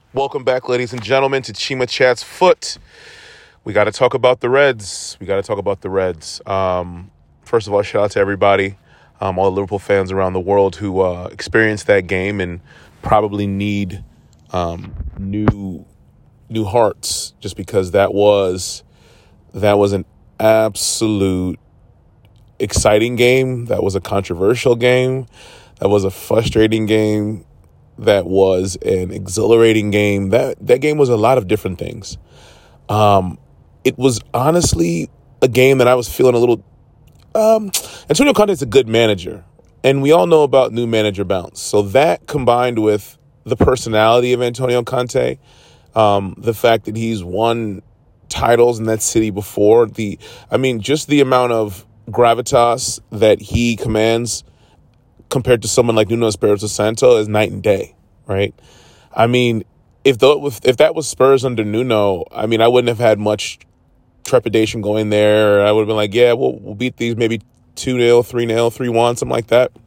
Welcome back, ladies and gentlemen, to Chima Chat's Foot. We got to talk about the Reds. First of all, shout out to everybody, all the Liverpool fans around the world who experienced that game and probably need new hearts, just because that was an absolute exciting game. That was a controversial game. That was a frustrating game. That was an exhilarating game. That game was a lot of different things. It was honestly a game that I was feeling a little. Antonio Conte is a good manager, and we all know about new manager bounce. So that combined with the personality of Antonio Conte, the fact that he's won titles in that city before, just the amount of gravitas that he commands compared to someone like Nuno Espirito Santo is night and day, right? I mean, if that was Spurs under Nuno, I wouldn't have had much trepidation going there. I would have been like, yeah, we'll beat these maybe 2-0, 3-0, 3-1, something like that.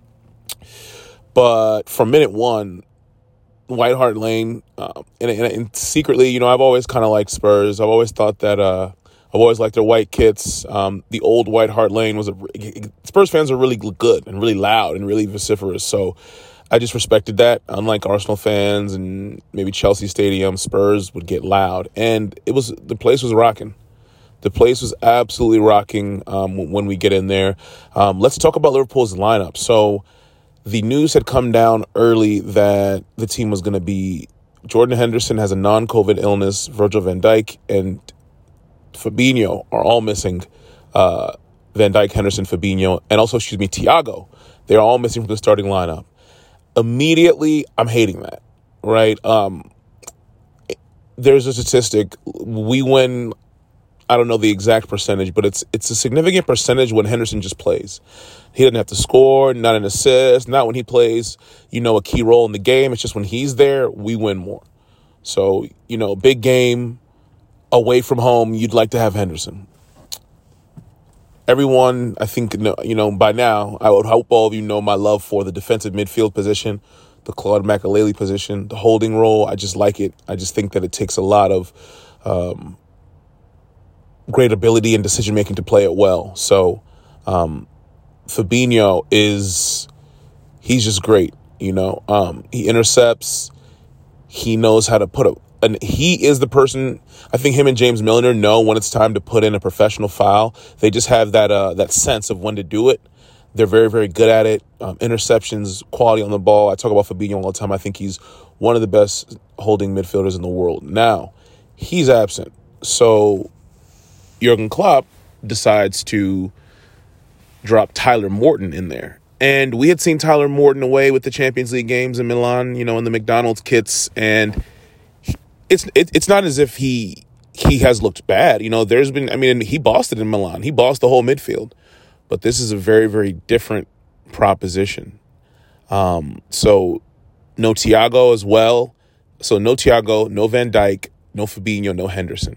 But from minute one, White Hart Lane, and secretly, I've always kind of liked Spurs. I've always thought that I've always liked their white kits. The old White Hart Lane Spurs fans are really good and really loud and really vociferous. So I just respected that. Unlike Arsenal fans and maybe Chelsea Stadium, Spurs would get loud, and the place was rocking. The place was absolutely rocking when we get in there. Let's talk about Liverpool's lineup. So the news had come down early that the team was going to be Jordan Henderson has a non-COVID illness, Virgil van Dijk and Fabinho are all missing. Van Dijk, Henderson, Fabinho, and also, Thiago. They're all missing from the starting lineup. Immediately, I'm hating that, right? There's a statistic. We win, I don't know the exact percentage, but it's a significant percentage when Henderson just plays. He doesn't have to score, not an assist, not when he plays, a key role in the game. It's just when he's there, we win more. So, big game, away from home, you'd like to have Henderson. Everyone, I think, by now, I would hope all of you know my love for the defensive midfield position, the Claude Makélélé position, the holding role. I just like it. I just think that it takes a lot of great ability and decision-making to play it well. So Fabinho he's just great, He intercepts. He knows how to and he is the person. I think him and James Milner know when it's time to put in a professional foul. They just have that sense of when to do it. They're very, very good at it. Interceptions, quality on the ball. I talk about Fabinho all the time. I think he's one of the best holding midfielders in the world. Now, he's absent. So Jurgen Klopp decides to drop Tyler Morton in there. And we had seen Tyler Morton away with the Champions League games in Milan, in the McDonald's kits, and it's not as if he has looked bad. There's been, he bossed it in Milan. He bossed the whole midfield. But this is a very, very different proposition. So no Thiago as well. So no Thiago, no Van Dijk, no Fabinho, no Henderson.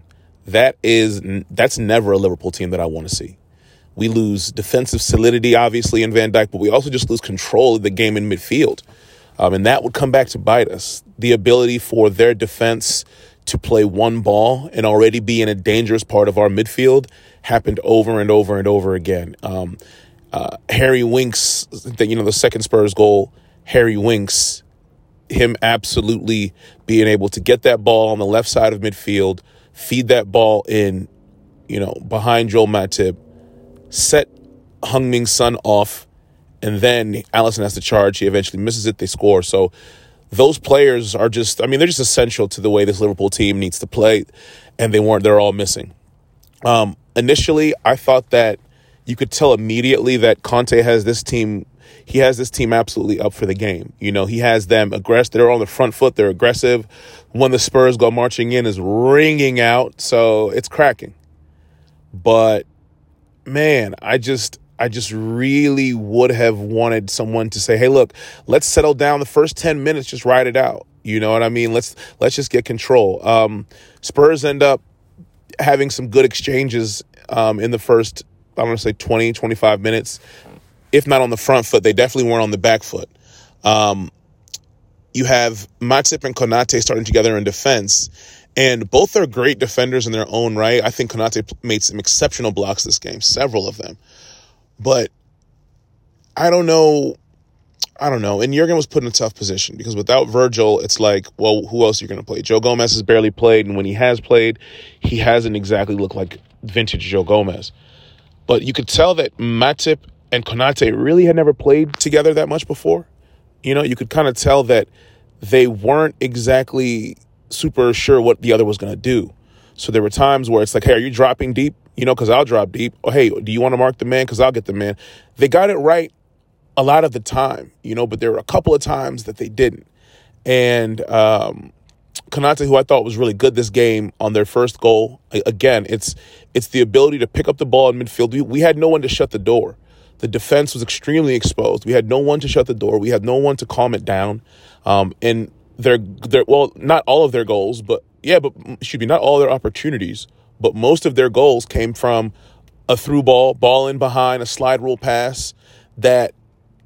That's never a Liverpool team that I want to see. We lose defensive solidity, obviously, in Van Dijk, but we also just lose control of the game in midfield. And that would come back to bite us. The ability for their defense to play one ball and already be in a dangerous part of our midfield happened over and over and over again. Harry Winks, the second Spurs goal, Harry Winks, him absolutely being able to get that ball on the left side of midfield, feed that ball in, behind Joel Matip, set Heung-min Son off, and then Alisson has to charge. He eventually misses it. They score. So those players are just, they're just essential to the way this Liverpool team needs to play, and they're all missing. Initially, I thought that you could tell immediately that Conte has this team. He has this team absolutely up for the game. He has them aggressive. They're on the front foot. They're aggressive. When the Spurs go marching in is ringing out. So it's cracking. But man, I just really would have wanted someone to say, hey, look, let's settle down the first 10 minutes, just ride it out. You know what I mean? Let's just get control. Spurs end up having some good exchanges in the first, I want to say 20, 25 minutes. If not on the front foot, they definitely weren't on the back foot. you have Matip and Konate starting together in defense, and both are great defenders in their own right. I think Konate made some exceptional blocks this game, several of them. But I don't know. And Jurgen was put in a tough position because without Virgil, it's like, well, who else are you going to play? Joe Gomez has barely played, and when he has played, he hasn't exactly looked like vintage Joe Gomez. But you could tell that Matip and Konate really had never played together that much before. You could kind of tell that they weren't exactly super sure what the other was going to do. So there were times where it's like, hey, are you dropping deep? Because I'll drop deep. Or, hey, do you want to mark the man? Because I'll get the man. They got it right a lot of the time, but there were a couple of times that they didn't. And Konate, who I thought was really good this game on their first goal, again, it's the ability to pick up the ball in midfield. We had no one to shut the door. The defense was extremely exposed. We had no one to shut the door. We had no one to calm it down. And not all of their goals, but not all their opportunities, but most of their goals came from a through ball in behind, a slide rule pass that,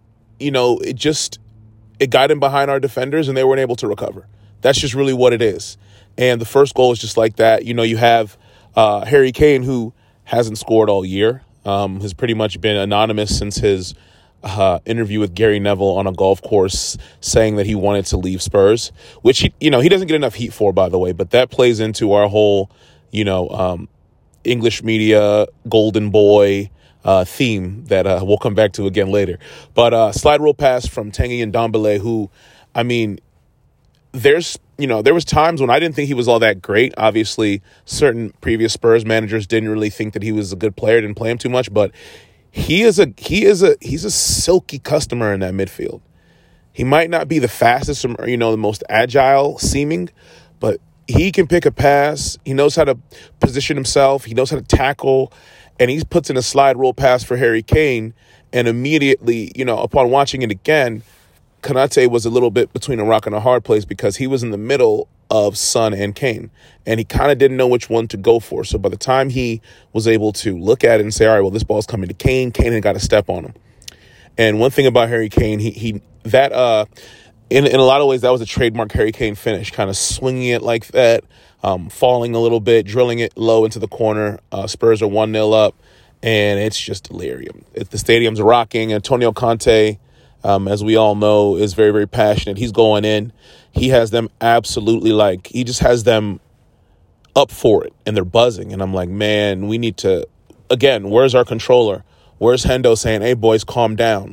it got in behind our defenders and they weren't able to recover. That's just really what it is. And the first goal is just like that. You have Harry Kane, who hasn't scored all year, has pretty much been anonymous since his interview with Gary Neville on a golf course saying that he wanted to leave Spurs, which he doesn't get enough heat for, by the way, but that plays into our whole, English media golden boy theme that we'll come back to again later. But slide rule pass from Tanguy Ndombele, who, there was times when I didn't think he was all that great. Obviously, certain previous Spurs managers didn't really think that he was a good player, didn't play him too much, but he's a silky customer in that midfield. He might not be the fastest or, the most agile seeming, but he can pick a pass. He knows how to position himself. He knows how to tackle. And he puts in a slide rule pass for Harry Kane. And immediately, upon watching it again, Konate was a little bit between a rock and a hard place because he was in the middle of Son and Kane. And he kind of didn't know which one to go for. So by the time he was able to look at it and say, all right, well, this ball's coming to Kane, Kane had got to step on him. And one thing about Harry Kane, in a lot of ways, that was a trademark Harry Kane finish, kind of swinging it like that, falling a little bit, drilling it low into the corner. Spurs are 1-0 up, and it's just delirium. The stadium's rocking. Antonio Conte, as we all know, is very, very passionate. He's going in. He has them absolutely he just has them up for it, and they're buzzing. And I'm like, man, we need to, again, where's our controller? Where's Hendo saying, hey, boys, calm down,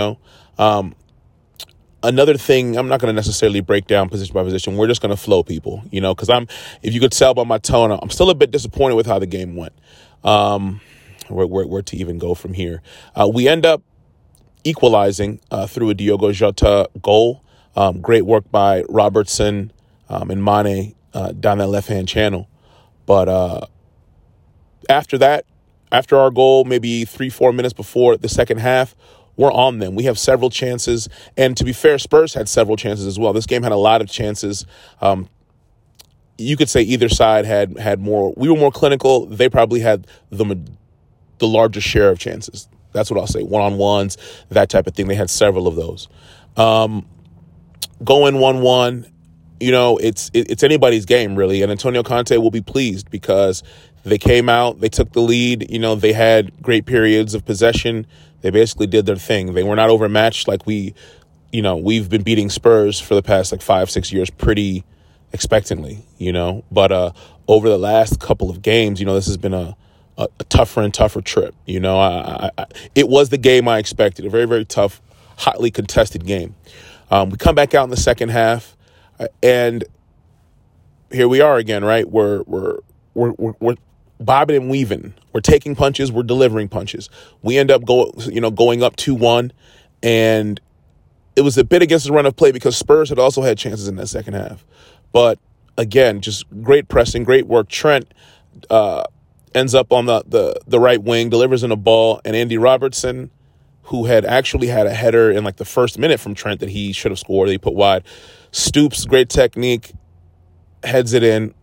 Another thing, I'm not going to necessarily break down position by position. We're just going to flow people, because if you could tell by my tone, I'm still a bit disappointed with how the game went. Where to even go from here? We end up equalizing through a Diogo Jota goal. Great work by Robertson and Mane down that left-hand channel. But after that, after our goal, maybe 3-4 minutes before the second half, we're on them. We have several chances. And to be fair, Spurs had several chances as well. This game had a lot of chances. You could say either side had more. We were more clinical. They probably had the largest share of chances. That's what I'll say. One-on-ones, that type of thing. They had several of those. Going 1-1, it's anybody's game, really. And Antonio Conte will be pleased because they came out, they took the lead. They had great periods of possession. They basically did their thing. They were not overmatched like we've been beating Spurs for the past 5-6 years pretty expectantly, But over the last couple of games, this has been a tougher and tougher trip. It was the game I expected, a very, very tough, hotly contested game. We come back out in the second half, and here we are again, right? We're bobbing and weaving. We're taking punches. We're delivering punches. We end up going up 2-1, and it was a bit against the run of play because Spurs had also had chances in that second half. But again, just great pressing, great work. Trent ends up on the right wing, delivers in a ball, and Andy Robertson, who had actually had a header in the first minute from Trent that he should have scored, that he put wide, stoops, great technique, heads it in.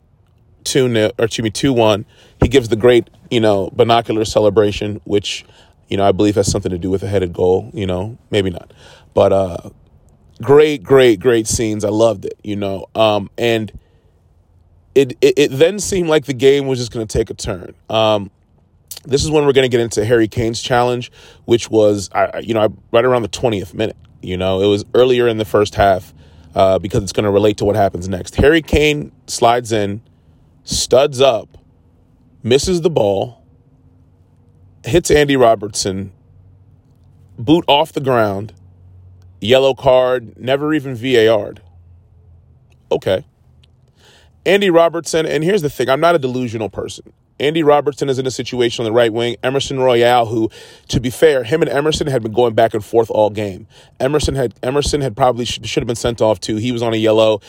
2-1. He gives the great, binocular celebration, which, I believe has something to do with a headed goal, maybe not. But Great, great, great scenes. I loved it, and it then seemed like the game was just going to take a turn. This is when we're going to get into Harry Kane's challenge, which was, right around the 20th minute. It was earlier in the first half because it's going to relate to what happens next. Harry Kane slides in, studs up, misses the ball, hits Andy Robertson, boot off the ground, yellow card, never even VAR'd. Okay. Andy Robertson, and here's the thing, I'm not a delusional person. Andy Robertson is in a situation on the right wing. Emerson Royale, who, to be fair, him and Emerson had been going back and forth all game. Emerson had probably should have been sent off too. He was on a yellow.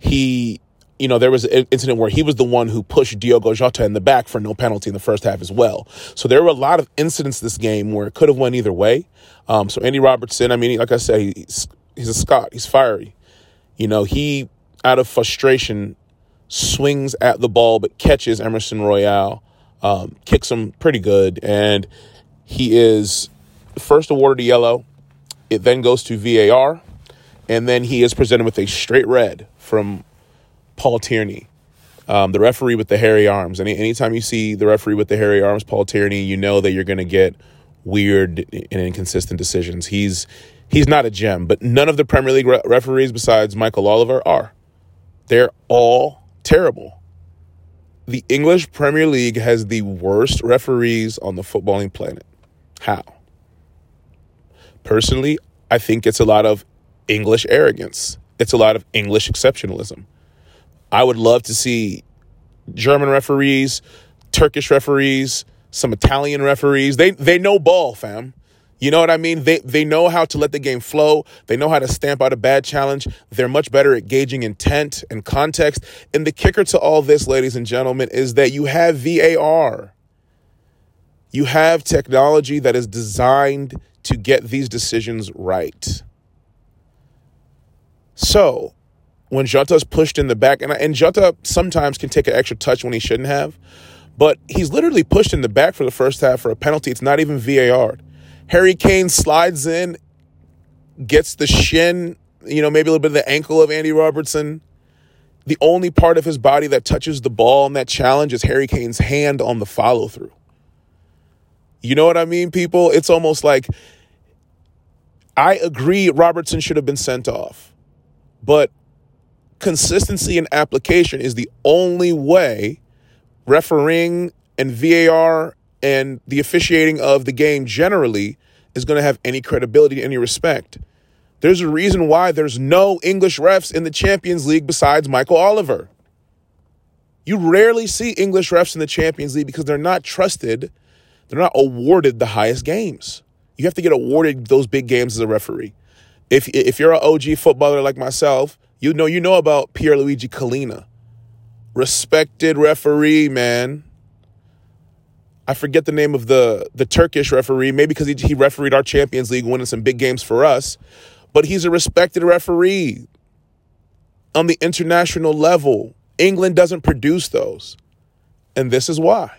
There was an incident where he was the one who pushed Diogo Jota in the back for no penalty in the first half as well. So there were a lot of incidents this game where it could have went either way. So Andy Robertson, like I said, he's a Scot. He's fiery. He, out of frustration, swings at the ball but catches Emerson Royale, kicks him pretty good, and he is first awarded a yellow. It then goes to VAR, and then he is presented with a straight red from Paul Tierney, the referee with the hairy arms. Anytime you see the referee with the hairy arms, Paul Tierney, you know that you're going to get weird and inconsistent decisions. He's not a gem, but none of the Premier League referees besides Michael Oliver are. They're all terrible. The English Premier League has the worst referees on the footballing planet. How? Personally, I think it's a lot of English arrogance. It's a lot of English exceptionalism. I would love to see German referees, Turkish referees, some Italian referees. They know ball, fam. You know what I mean? They know how to let the game flow. They know how to stamp out a bad challenge. They're much better at gauging intent and context. And the kicker to all this, ladies and gentlemen, is that you have VAR. You have technology that is designed to get these decisions right. So when Jota's pushed in the back, and Jota sometimes can take an extra touch when he shouldn't have, but he's literally pushed in the back for the first half for a penalty. It's not even VAR'd. Harry Kane slides in, gets the shin, maybe a little bit of the ankle of Andy Robertson. The only part of his body that touches the ball in that challenge is Harry Kane's hand on the follow-through. You know what I mean, people? It's almost like, I agree Robertson should have been sent off, but consistency in application is the only way refereeing and VAR and the officiating of the game generally is going to have any credibility, any respect. There's a reason why there's no English refs in the Champions League besides Michael Oliver. You rarely see English refs in the Champions League because they're not trusted. They're not awarded the highest games. You have to get awarded those big games as a referee. If you're an OG footballer like myself, you know about Pierluigi Collina. Respected referee, man. I forget the name of the Turkish referee, maybe because he refereed our Champions League, winning some big games for us. But he's a respected referee on the international level. England doesn't produce those. And this is why.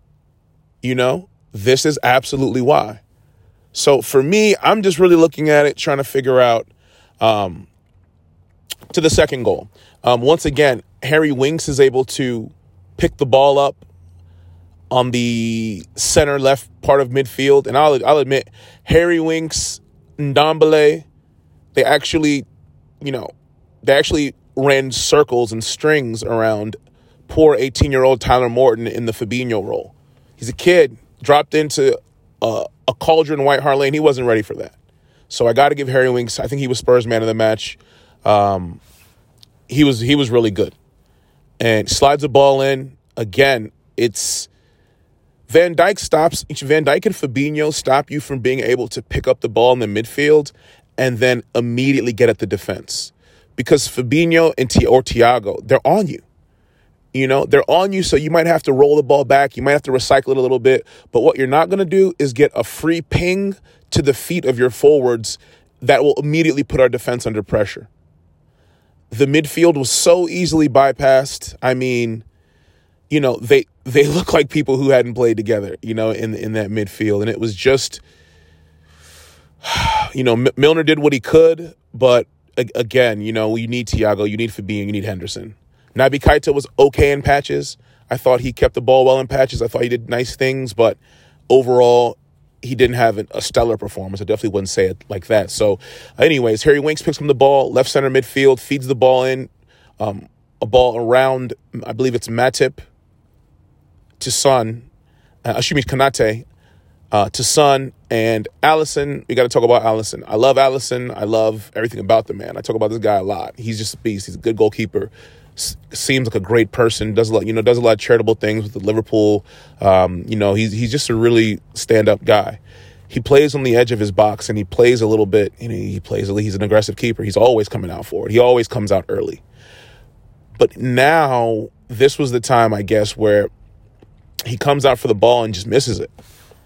This is absolutely why. So for me, I'm just really looking at it, trying to figure out to the second goal. Once again, Harry Winks is able to pick the ball up on the center left part of midfield. And I'll admit, Harry Winks, Ndombele, they actually ran circles and strings around poor 18-year-old Tyler Morton in the Fabinho role. He's a kid, dropped into a cauldron White Hart Lane. He wasn't ready for that. So I got to give Harry Winks, I think he was Spurs man of the match. He was really good. And slides the ball in. Again, it's Van Dijk and Fabinho stop you from being able to pick up the ball in the midfield and then immediately get at the defense. Because Fabinho or Thiago, they're on you. They're on you, so you might have to roll the ball back. You might have to recycle it a little bit. But what you're not going to do is get a free ping to the feet of your forwards that will immediately put our defense under pressure. The midfield was so easily bypassed. They look like people who hadn't played together, in that midfield. And it was just, Milner did what he could, but again, you need Thiago, you need Fabinho, you need Henderson. Naby Keita was okay in patches. I thought he kept the ball well in patches. I thought he did nice things, but overall, he didn't have a stellar performance. I definitely wouldn't say it like that. So, anyways, Harry Winks picks from the ball, left center midfield, feeds the ball in, a ball around, I believe it's Matip to Son, Konate to Son, and Alisson. We got to talk about Alisson. I love Alisson. I love everything about the man. I talk about this guy a lot. He's just a beast. He's a good goalkeeper. Seems like a great person. Does a lot of charitable things with the Liverpool. He's just a really stand-up guy. He plays on the edge of his box, and he plays a little bit. He's an aggressive keeper. He's always coming out for it. He always comes out early. But now this was the time, I guess, where he comes out for the ball and just misses it.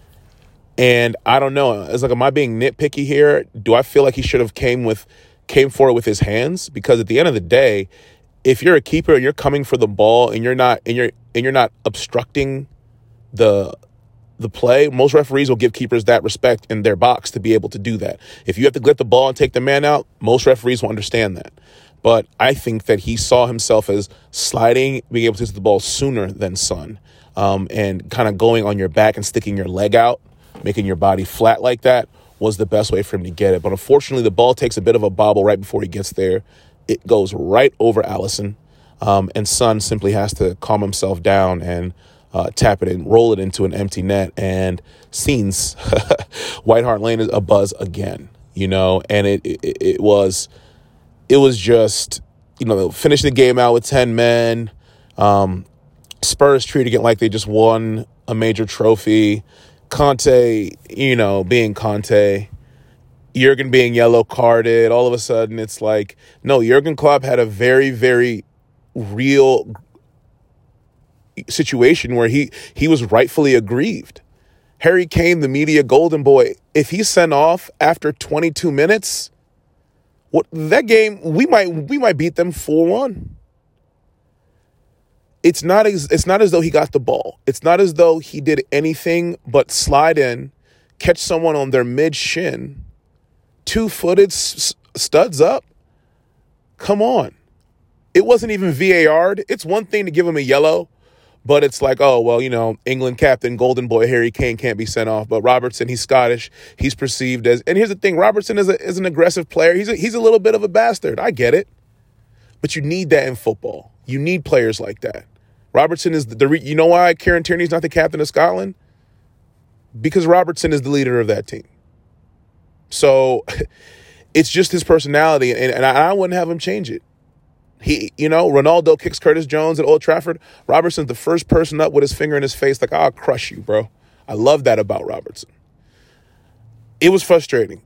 And I don't know. It's like, am I being nitpicky here? Do I feel like he should have came for it with his hands? Because at the end of the day, if you're a keeper and you're coming for the ball and you're not obstructing the play, most referees will give keepers that respect in their box to be able to do that. If you have to get the ball and take the man out, most referees will understand that. But I think that he saw himself as sliding, being able to hit the ball sooner than Son, and kind of going on your back and sticking your leg out, making your body flat like that was the best way for him to get it. But unfortunately, the ball takes a bit of a bobble right before he gets there. It goes right over Alisson, and Son simply has to calm himself down and tap it and roll it into an empty net. And scenes, White Hart Lane is abuzz again, and it was just, finish the game out with 10 men. Spurs treating it like they just won a major trophy. Conte, being Conte. Jurgen being yellow carded. All of a sudden, it's like, no, Jurgen Klopp had a very, very real situation where he was rightfully aggrieved. Harry Kane, the media golden boy, if he's sent off after 22 minutes, that game, we might beat them 4-1. It's not as though he got the ball. It's not as though he did anything but slide in, catch someone on their mid-shin, two-footed studs up. Come on. It wasn't even VAR'd. It's one thing to give him a yellow, but it's like, oh, well, England captain, golden boy Harry Kane can't be sent off. But Robertson, he's Scottish. He's perceived as, and here's the thing, Robertson is an aggressive player. He's a little bit of a bastard. I get it. But you need that in football. You need players like that. Robertson is you know why Kieran Tierney's not the captain of Scotland? Because Robertson is the leader of that team. So it's just his personality, and I wouldn't have him change it. Ronaldo kicks Curtis Jones at Old Trafford. Robertson's the first person up with his finger in his face, like, I'll crush you, bro. I love that about Robertson. It was frustrating,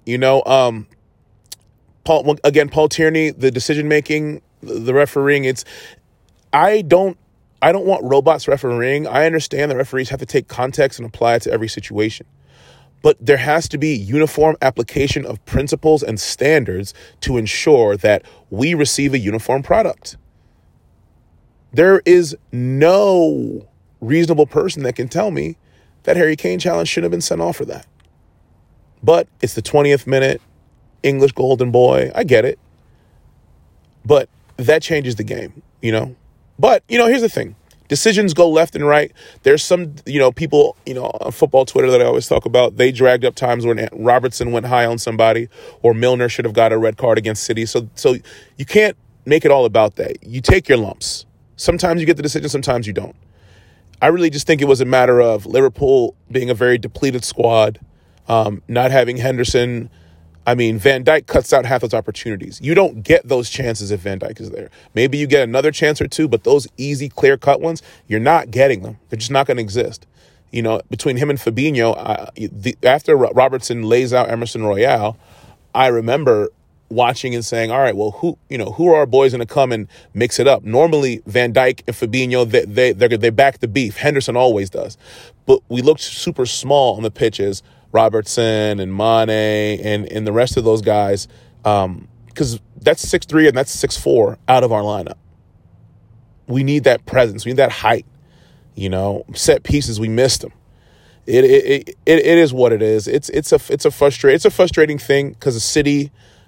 Paul Tierney, the decision making, the refereeing. I don't want robots refereeing. I understand that referees have to take context and apply it to every situation. But there has to be uniform application of principles and standards to ensure that we receive a uniform product. There is no reasonable person that can tell me that Harry Kane challenge shouldn't have been sent off for that. But it's the 20th minute, English golden boy. I get it. But that changes the game, But, here's the thing. Decisions go left and right. There's some, people, on football Twitter that I always talk about. They dragged up times when Robertson went high on somebody, or Milner should have got a red card against City. So you can't make it all about that. You take your lumps. Sometimes you get the decision, sometimes you don't. I really just think it was a matter of Liverpool being a very depleted squad, not having Henderson. Van Dijk cuts out half those opportunities. You don't get those chances if Van Dijk is there. Maybe you get another chance or two, but those easy, clear-cut ones, you're not getting them. They're just not going to exist. Between him and Fabinho, after Robertson lays out Emerson Royale, I remember watching and saying, all right, well, who are our boys going to come and mix it up? Normally, Van Dijk and Fabinho, they back the beef. Henderson always does. But we looked super small on the pitches, Robertson and Mane and the rest of those guys, because that's 6'3" and that's 6'4" out of our lineup. We need that presence. We need that height. Set pieces, we missed them. It is what it is. It's a frustrating thing because the City,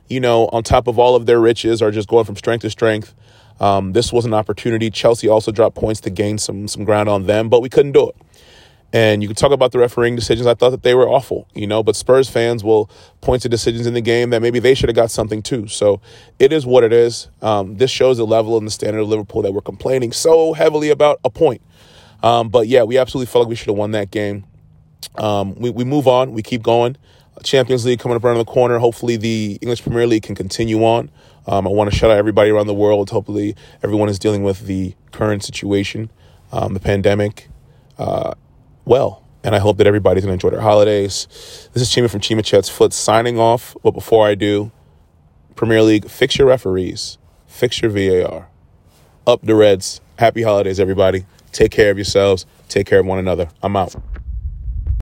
on top of all of their riches, are just going from strength to strength. This was an opportunity. Chelsea also dropped points to gain some ground on them, but we couldn't do it. And you can talk about the refereeing decisions. I thought that they were awful, but Spurs fans will point to decisions in the game that maybe they should have got something too. So it is what it is. This shows the level and the standard of Liverpool that we're complaining so heavily about a point. But yeah, we absolutely felt like we should have won that game. We move on. We keep going. Champions League coming up around the corner. Hopefully the English Premier League can continue on. I want to shout out everybody around the world. Hopefully everyone is dealing with the current situation, the pandemic, well. And I hope that everybody's going to enjoy their holidays. This is Chima from Chima Chats Foot signing off. But before I do, Premier League, fix your referees. Fix your VAR. Up the Reds. Happy holidays, everybody. Take care of yourselves. Take care of one another. I'm out.